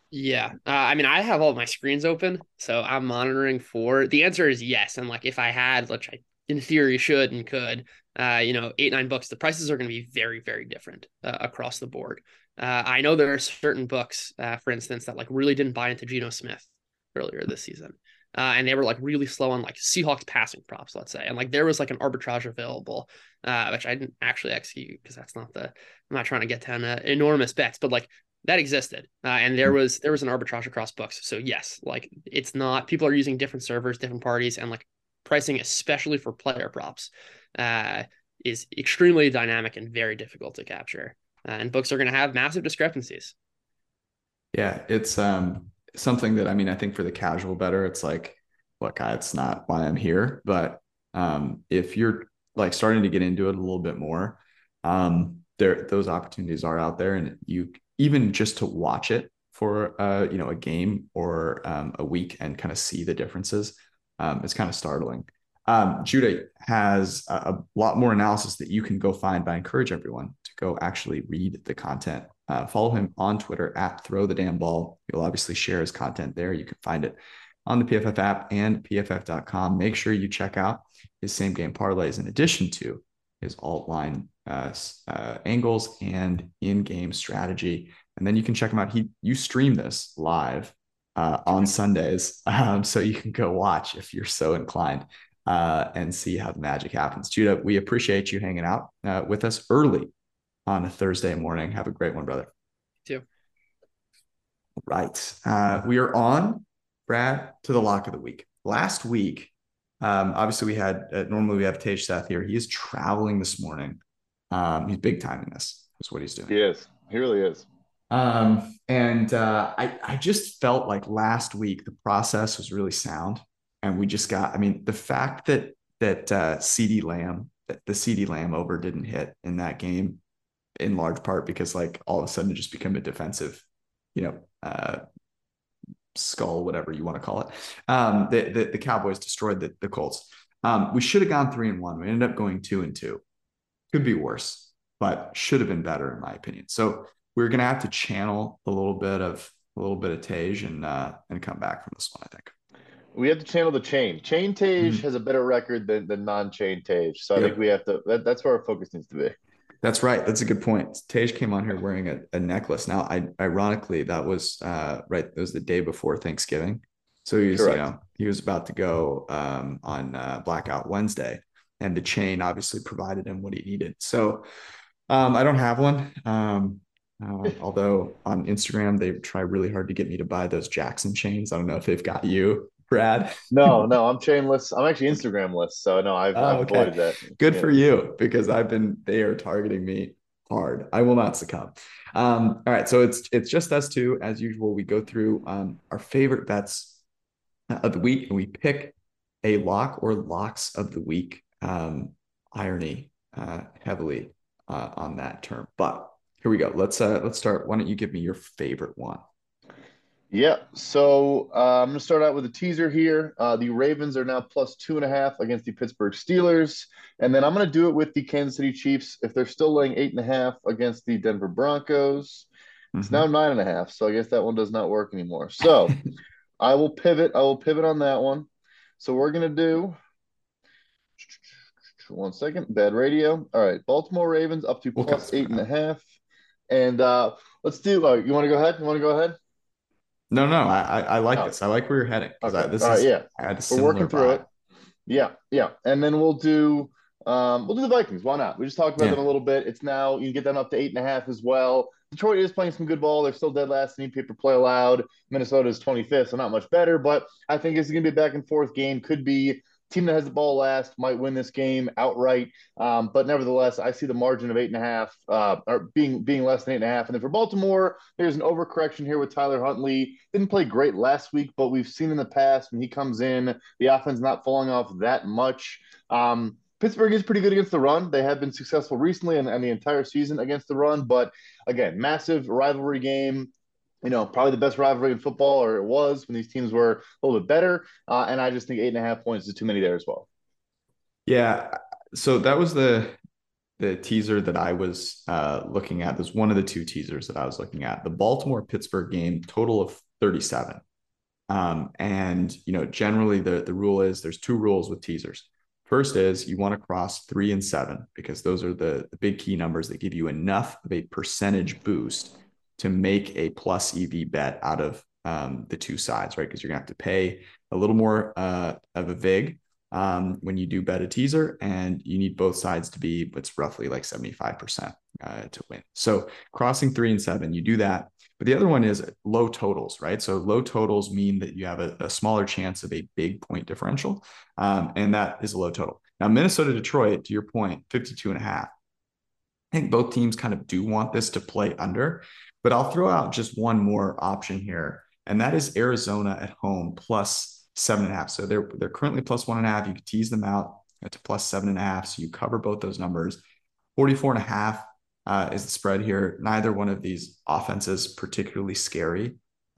Yeah. I mean, I have all my screens open, so I'm monitoring for the answer is yes. And like if I had, which I in theory should and could, $8, $9, the prices are going to be very, very different across the board. I know there are certain books, for instance, that like really didn't buy into Geno Smith earlier this season. And they were like really slow on like Seahawks passing props, let's say. And like there was like an arbitrage available, which I didn't actually execute because I'm not trying to get down enormous bets, but like that existed, and there was an arbitrage across books. So yes, like it's not people are using different servers, different parties, and like pricing, especially for player props, is extremely dynamic and very difficult to capture. And books are going to have massive discrepancies. Yeah, it's something that, I mean, I think for the casual better, it's like, look, it's not why I'm here, but if you're like starting to get into it a little bit more, those opportunities are out there, and you even just to watch it for a game or a week and kind of see the differences, it's kind of startling. Judah has a lot more analysis that you can go find, but I encourage everyone to go actually read the content. Follow him on Twitter at Throw the Damn Ball. He'll obviously share his content there. You can find it on the PFF app and pff.com. Make sure you check out his same game parlays in addition to his alt line angles and in-game strategy. And then you can check him out. You stream this live on Sundays, so you can go watch if you're so inclined and see how the magic happens. Judah, we appreciate you hanging out with us early on a Thursday morning. Have a great one, brother. You too. Right. We are on, Brad, to the lock of the week. Last week, obviously we had, normally we have Tej Seth here. He is traveling this morning. He's big timing this, is what he's doing. He is. He really is. I just felt like last week the process was really sound, and we just got. I mean, the fact that CeeDee Lamb, that the CeeDee Lamb over didn't hit in that game, in large part because like all of a sudden it just became a defensive, skull, whatever you want to call it. The Cowboys destroyed the Colts. We should have gone 3-1. We ended up going 2-2. Could be worse, but should have been better in my opinion. So we're gonna have to channel a little bit of Tej and come back from this one, I think. We have to channel the chain. Chain Tage Mhm. has a better record than non-chain Tage. So I Yep. think we have to. That's where our focus needs to be. That's right. That's a good point. Tej came on here wearing a necklace. Now, ironically, that was right. It was the day before Thanksgiving, so he was Correct. he was about to go on Blackout Wednesday, and the chain obviously provided him what he needed. So I don't have one. Although on Instagram they try really hard to get me to buy those Jackson chains. I don't know if they've got you, Brad. No, no, I'm chainless. I'm actually Instagramless. So no, I've Oh, okay. avoided that. Good Yeah. for you, because they are targeting me hard. I will not succumb. All right. So it's just us two. As usual, we go through our favorite bets of the week, and we pick a lock or locks of the week. Irony heavily on that term. But here we go. Let's start. Why don't you give me your favorite one? Yeah. So I'm going to start out with a teaser here. The Ravens are now plus 2.5 against the Pittsburgh Steelers. And then I'm going to do it with the Kansas City Chiefs if they're still laying 8.5 against the Denver Broncos. It's now 9.5. So I guess that one does not work anymore. So I will pivot. I will pivot on that one. So we're going to do 1 second. Bad radio. All right. Baltimore Ravens up to We'll cut plus this one out. 8.5. And let's do, you want to go ahead? You want to go ahead? No, I like Oh, this. I like where you're heading, because okay. this All right. is Yeah. I had a We're similar working through it. vibe. Yeah, yeah. And then we'll do the Vikings. Why not? We just talked about them Yeah. a little bit. It's now you can get them up to 8.5 as well. Detroit is playing some good ball. They're still dead last in paper play allowed. Minnesota is 25th, so not much better. But I think it's going to be a back and forth game. Could be team that has the ball last might win this game outright. But nevertheless, I see the margin of 8.5 or being less than 8.5. And then for Baltimore, there's an overcorrection here with Tyler Huntley. Didn't play great last week, but we've seen in the past when he comes in, the offense not falling off that much. Pittsburgh is pretty good against the run. They have been successful recently and the entire season against the run. But again, massive rivalry game. Probably the best rivalry in football, or it was when these teams were a little bit better. And I just think 8.5 points is too many there as well. Yeah. So that was the teaser that I was looking at is one of the two teasers that I was looking at. The Baltimore-Pittsburgh game, total of 37. And generally the rule is there's two rules with teasers. First is you want to cross 3 and 7 because those are the big key numbers that give you enough of a percentage boost to make a plus EV bet out of the two sides, right? Because you're gonna have to pay a little more of a vig when you do bet a teaser, and you need both sides to be what's roughly like 75% to win. So crossing 3 and 7, you do that. But the other one is low totals, right? So low totals mean that you have a smaller chance of a big point differential, and that is a low total. Now, Minnesota, Detroit, to your point, 52.5. I think both teams kind of do want this to play under, but I'll throw out just one more option here, and that is Arizona at home plus 7.5. So they're currently plus 1.5. You could tease them out to plus 7.5. So you cover both those numbers. 44.5 is the spread here. Neither one of these offenses particularly scary.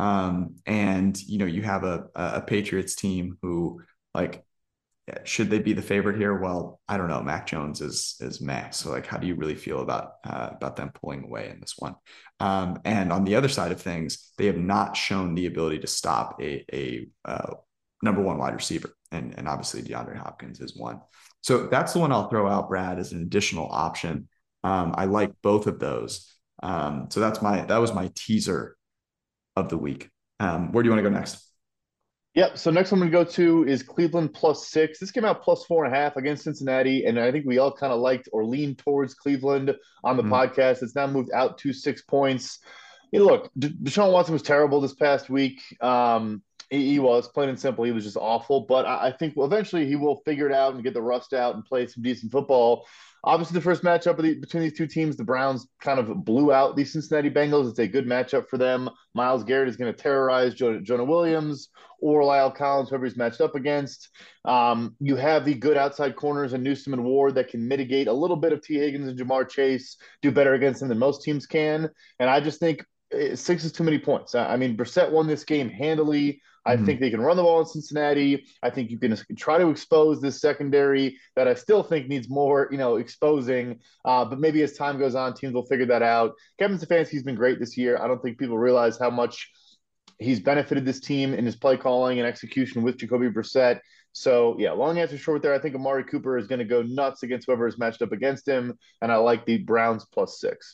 And you have a Patriots team who, like, should they be the favorite here? Well, I don't know. Mac Jones is meh. So, like, how do you really feel about them pulling away in this one? And on the other side of things, they have not shown the ability to stop a number one wide receiver, and obviously DeAndre Hopkins is one. So that's the one I'll throw out, Brad, as an additional option. I like both of those. So that was my teaser of the week. Where do you want to go next? Yep. So next one I'm going to go to is Cleveland plus 6. This came out plus 4.5 against Cincinnati, and I think we all kind of liked or leaned towards Cleveland on the podcast. It's now moved out to 6 points. Look, Deshaun Watson was terrible this past week. He was, plain and simple. He was just awful. But I think eventually he will figure it out and get the rust out and play some decent football. Obviously, the first matchup between these two teams, the Browns kind of blew out the Cincinnati Bengals. It's a good matchup for them. Myles Garrett is going to terrorize Jonah Williams or Lyle Collins, whoever he's matched up against. You have the good outside corners and Newsome and Ward that can mitigate a little bit of T. Higgins and Jamar Chase, do better against them than most teams can. And I just think 6 is too many points. I mean, Brissett won this game handily. I think they can run the ball in Cincinnati. I think you can try to expose this secondary that I still think needs more, exposing. But maybe as time goes on, teams will figure that out. Kevin Stefanski's been great this year. I don't think people realize how much he's benefited this team in his play calling and execution with Jacoby Brissett. So, yeah, long answer short there. I think Amari Cooper is going to go nuts against whoever is matched up against him. And I like the Browns plus 6.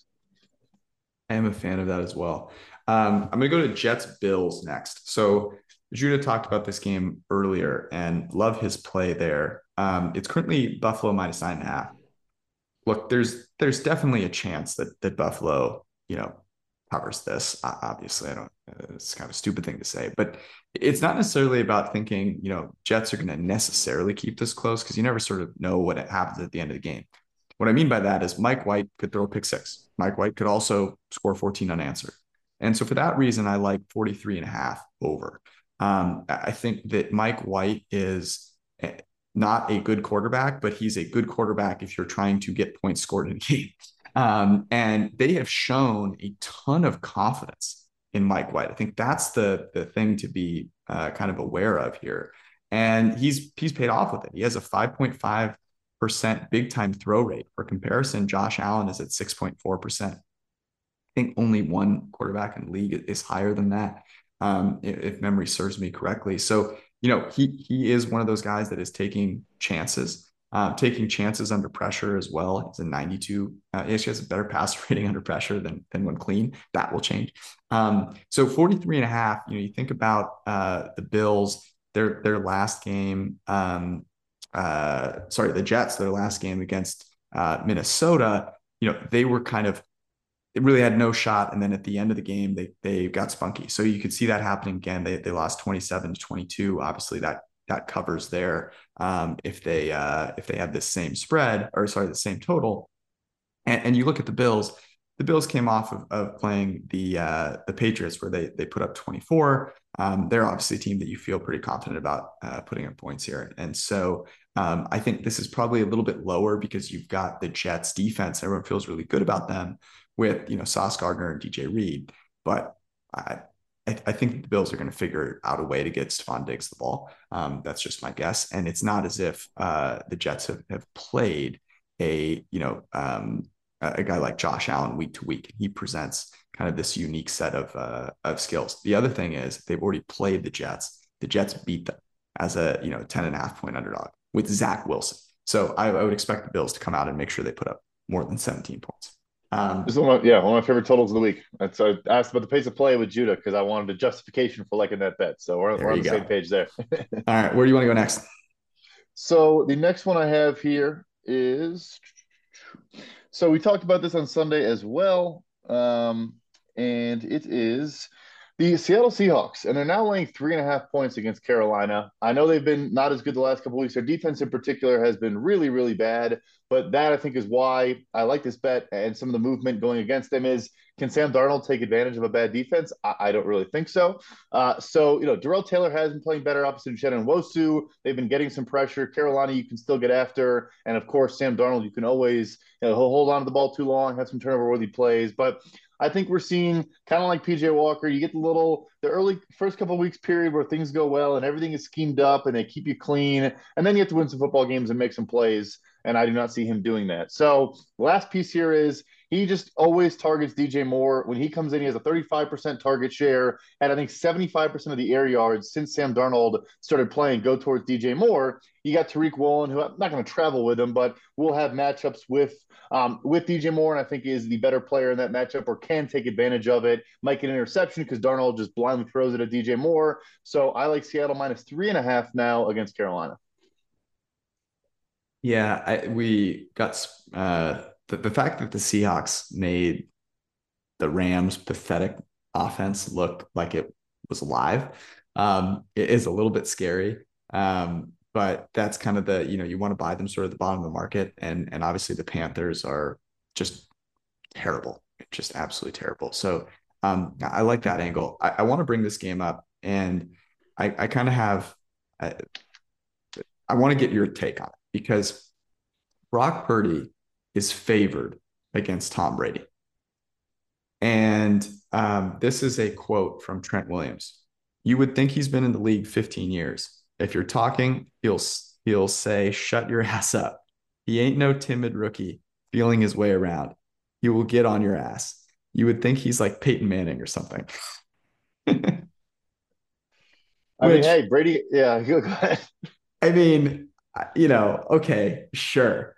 I am a fan of that as well. I'm going to go to Jets Bills next. So Judah talked about this game earlier and love his play there. It's currently Buffalo minus 9.5. Look, there's definitely a chance that Buffalo, covers this. Obviously, it's kind of a stupid thing to say, but it's not necessarily about thinking, Jets are going to necessarily keep this close, because you never sort of know what happens at the end of the game. What I mean by that is Mike White could throw a pick 6. Mike White could also score 14 unanswered. And so for that reason, I like 43.5 over. I think that Mike White is not a good quarterback, but he's a good quarterback if you're trying to get points scored in a game. And they have shown a ton of confidence in Mike White. I think that's the thing to be kind of aware of here. And he's paid off with it. He has a 5.5% big time throw rate. For comparison, Josh Allen is at 6.4%. I think only one quarterback in the league is higher than that, if memory serves me correctly. So, he is one of those guys that is taking chances under pressure as well. He's a 92. He actually has a better pass rating under pressure than when clean. That will change. So 43.5, you think about the Bills, their last game, the Jets, their last game against Minnesota, they were it really had no shot. And then at the end of the game, they got spunky. So you could see that happening again. They lost 27-22. Obviously that covers there if they have the same spread, the same total. And you look at the Bills came off of playing the Patriots, where they put up 24. They're obviously a team that you feel pretty confident about putting up points here. And so I think this is probably a little bit lower because you've got the Jets defense. Everyone feels really good about them with, Sauce Gardner and DJ Reed. But I think the Bills are going to figure out a way to get Stephon Diggs the ball. That's just my guess. And it's not as if the Jets have played a guy like Josh Allen week to week. He presents kind of this unique set of skills. The other thing is they've already played the Jets. The Jets beat them as a 10.5-point underdog with Zach Wilson. So I would expect the Bills to come out and make sure they put up more than 17 points. This is one of my favorite totals of the week. I asked about the pace of play with Judah because I wanted a justification for liking that bet. So we're on the same page there. All right, where do you want to go next? So the next one I have here is, so we talked about this on Sunday as well, and it is the Seattle Seahawks, and they're now laying 3.5 points against Carolina. I know they've been not as good the last couple of weeks. Their defense in particular has been really, really bad, but that I think is why I like this bet, and some of the movement going against them is, can Sam Darnold take advantage of a bad defense? I don't really think so. Darrell Taylor has been playing better opposite of Shannon Wosu. They've been getting some pressure. Carolina, you can still get after. And of course, Sam Darnold, you can always, he'll hold on to the ball too long, have some turnover-worthy plays. But I think we're seeing kind of like PJ Walker. You get the early first couple of weeks period where things go well and everything is schemed up and they keep you clean. And then you have to win some football games and make some plays. And I do not see him doing that. So the last piece here is he just always targets DJ Moore. When he comes in, he has a 35% target share. And I think 75% of the air yards since Sam Darnold started playing go towards DJ Moore. You got Tariq Woolen, who I'm not going to travel with him, but we'll have matchups with DJ Moore, and I think is the better player in that matchup or can take advantage of it. Might get an interception because Darnold just blindly throws it at DJ Moore. So I like Seattle minus 3.5 now against Carolina. Yeah, we got the fact that the Seahawks made the Rams' pathetic offense look like it was alive. It is a little bit scary. But that's kind of you want to buy them sort of the bottom of the market. And obviously the Panthers are just terrible, just absolutely terrible. So I like that angle. I want to bring this game up, and I kind of have, I want to get your take on it, because Brock Purdy is favored against Tom Brady. And this is a quote from Trent Williams. "You would think he's been in the league 15 years. If you're talking, he'll say, 'Shut your ass up.' He ain't no timid rookie feeling his way around. He will get on your ass. You would think he's like Peyton Manning or something." Mean, hey, Brady, yeah, go ahead. I mean, okay, sure.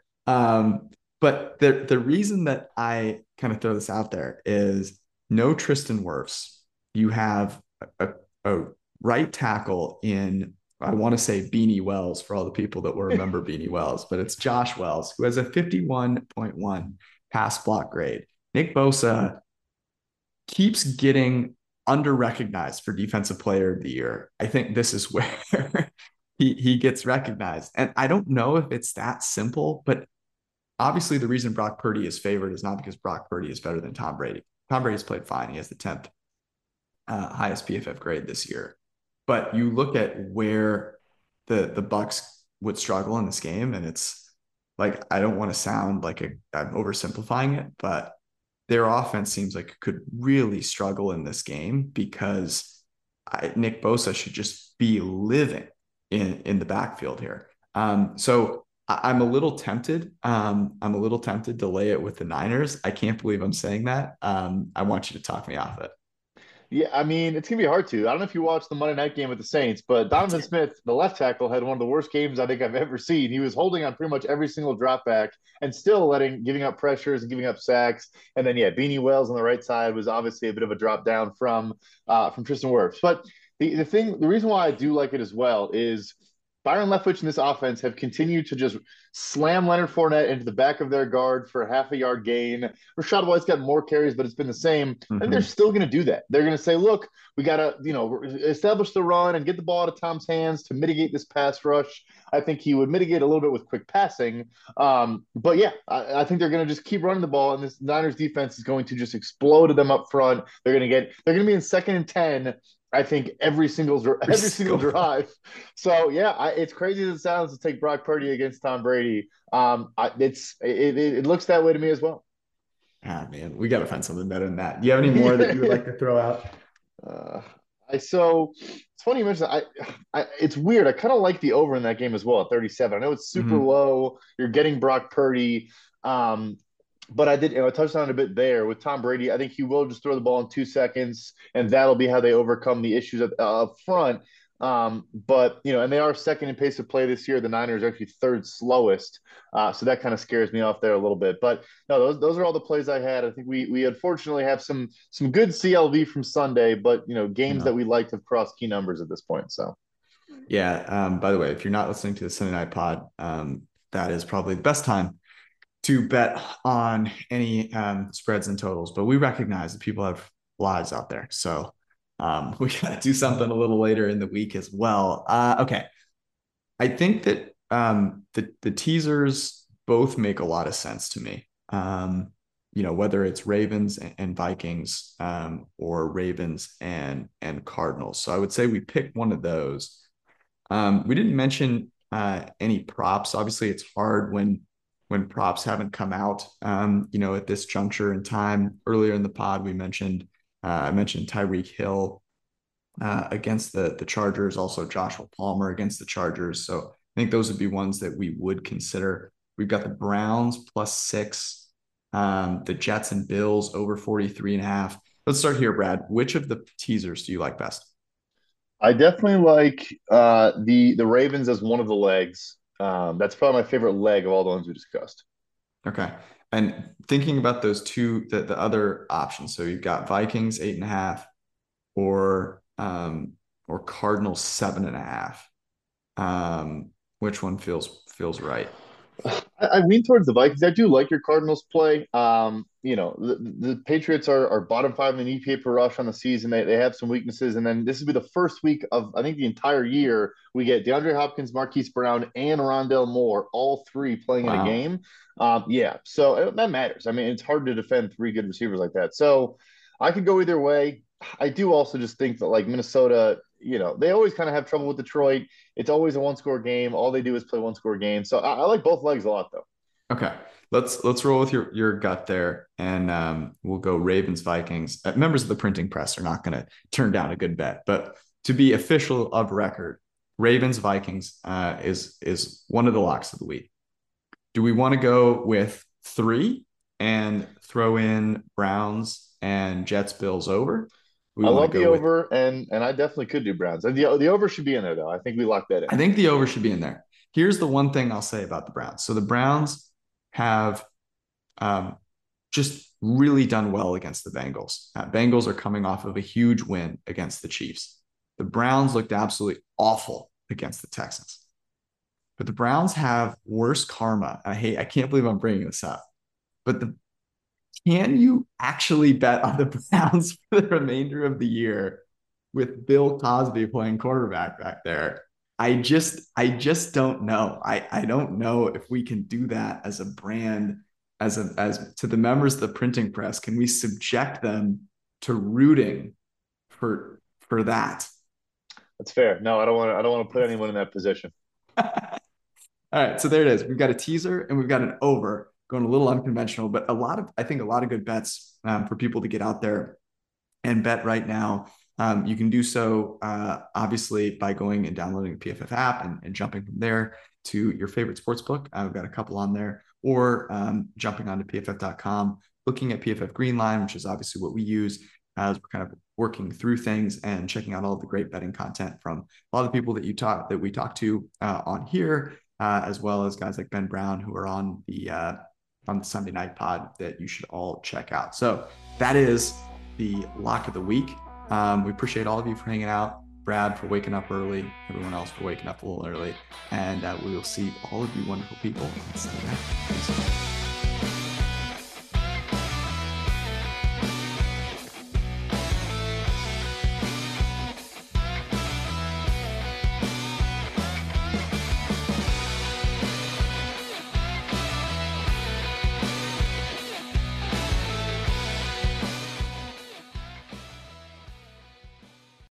But the reason that I kind of throw this out there is no Tristan Wirfs. You have a right tackle in, I want to say Beanie Wells for all the people that will remember Beanie Wells, but it's Josh Wells, who has a 51.1 pass block grade. Nick Bosa keeps getting under-recognized for Defensive Player of the Year. I think this is where he gets recognized. And I don't know if it's that simple, but obviously the reason Brock Purdy is favored is not because Brock Purdy is better than Tom Brady. Tom Brady's played fine. He has the 10th highest PFF grade this year. But you look at where the Bucs would struggle in this game, and it's like, I don't want to sound like I'm oversimplifying it, but their offense seems like it could really struggle in this game because Nick Bosa should just be living in the backfield here. So I'm a little tempted. I'm a little tempted to lay it with the Niners. I can't believe I'm saying that. I want you to talk me off it. Yeah, I mean, it's going to be hard to. I don't know if you watched the Monday night game with the Saints, but Donovan Smith, the left tackle, had one of the worst games I think I've ever seen. He was holding on pretty much every single drop back and still giving up pressures and giving up sacks. And then, yeah, Beanie Wells on the right side was obviously a bit of a drop down from Tristan Wirfs. But the reason why I do like it as well is Byron Leftwich and this offense have continued to just slam Leonard Fournette into the back of their guard for a half a yard gain. Rachaad White's got more carries, but it's been the same. Mm-hmm. And they're still going to do that. They're going to say, look, we got to, establish the run and get the ball out of Tom's hands to mitigate this pass rush. I think he would mitigate a little bit with quick passing. But yeah, I think they're going to just keep running the ball, and this Niners defense is going to just explode at them up front. They're going to be in 2nd and 10. I think every single drive. So yeah, it's crazy as it sounds to take Brock Purdy against Tom Brady. It looks that way to me as well. Ah, man, we got to find something better than that. Do you have any more that you would like to throw out? So It's funny you mentioned that. It's weird. I kind of like the over in that game as well at 37. I know it's super Mhm. low. You're getting Brock Purdy. Um, but I touched on it a bit there with Tom Brady. I think he will just throw the ball in 2 seconds, and that'll be how they overcome the issues up front. But and they are second in pace of play this year. The Niners are actually third slowest, so that kind of scares me off there a little bit. But no, those are all the plays I had. I think we unfortunately have some good CLV from Sunday, but games Yeah. that we liked have crossed key numbers at this point. So Yeah. By the way, if you're not listening to the Sunday Night Pod, that is probably the best time to bet on any spreads and totals. But we recognize that people have lives out there, so we got to do something a little later in the week as well. Okay, I think that the teasers both make a lot of sense to me. Whether it's Ravens and Vikings, or Ravens and Cardinals. So I would say we pick one of those. We didn't mention any props. Obviously, it's hard when props haven't come out. At this juncture in time. Earlier in the pod, I mentioned Tyreek Hill against the Chargers, also Joshua Palmer against the Chargers. So I think those would be ones that we would consider. We've got the Browns +6, the Jets and Bills over 43.5. Let's start here, Brad. Which of the teasers do you like best? I definitely like the Ravens as one of the legs. That's probably my favorite leg of all the ones we discussed. Okay. And thinking about those two, the other options. So you've got Vikings 8.5 or Cardinals 7.5. Which one feels right? I lean towards the Vikings. I do like your Cardinals play. The Patriots are bottom five in EPA per rush on the season. They have some weaknesses, and then this will be the first week of I think the entire year we get DeAndre Hopkins, Marquise Brown, and Rondell Moore, all three playing in a Wow. game. Yeah, so that matters. I mean, it's hard to defend three good receivers like that. So I could go either way. I do also just think that like Minnesota, they always kind of have trouble with Detroit. It's always a one-score game. All they do is play one-score games. So I like both legs a lot, though. Okay. Let's roll with your gut there, and we'll go Ravens Vikings. Members of the printing press are not going to turn down a good bet, but to be official of record, Ravens Vikings is one of the locks of the week. Do we want to go with 3 and throw in Browns and Jets Bills over? We I want love to the go with. over, and I definitely could do Browns. And the over should be in there, though. I think we locked that in. I think the over should be in there. Here's the one thing I'll say about the Browns. So the Browns have just really done well against the Bengals. Bengals are coming off of a huge win against the Chiefs. The Browns looked absolutely awful against the Texans. But the Browns have worse karma. I can't believe I'm bringing this up. But can you actually bet on the Browns for the remainder of the year with Bill Cosby playing quarterback back there? I just don't know. I don't know if we can do that as a brand, as to the members of the printing press. Can we subject them to rooting for that? That's fair. No, I don't want to put anyone in that position. All right, so there it is. We've got a teaser and we've got an over, going a little unconventional, but I think a lot of good bets for people to get out there and bet right now. You can do so obviously by going and downloading the PFF app and jumping from there to your favorite sports book. I've got a couple on there, or jumping onto PFF.com, looking at PFF Greenline, which is obviously what we use as we're kind of working through things and checking out all the great betting content from a lot of the people that we talk to on here, as well as guys like Ben Brown who are on the Sunday Night Pod that you should all check out. So that is the lock of the week. We appreciate all of you for hanging out, Brad for waking up early, everyone else for waking up a little early, and we will see all of you wonderful people on Sunday night. Peace.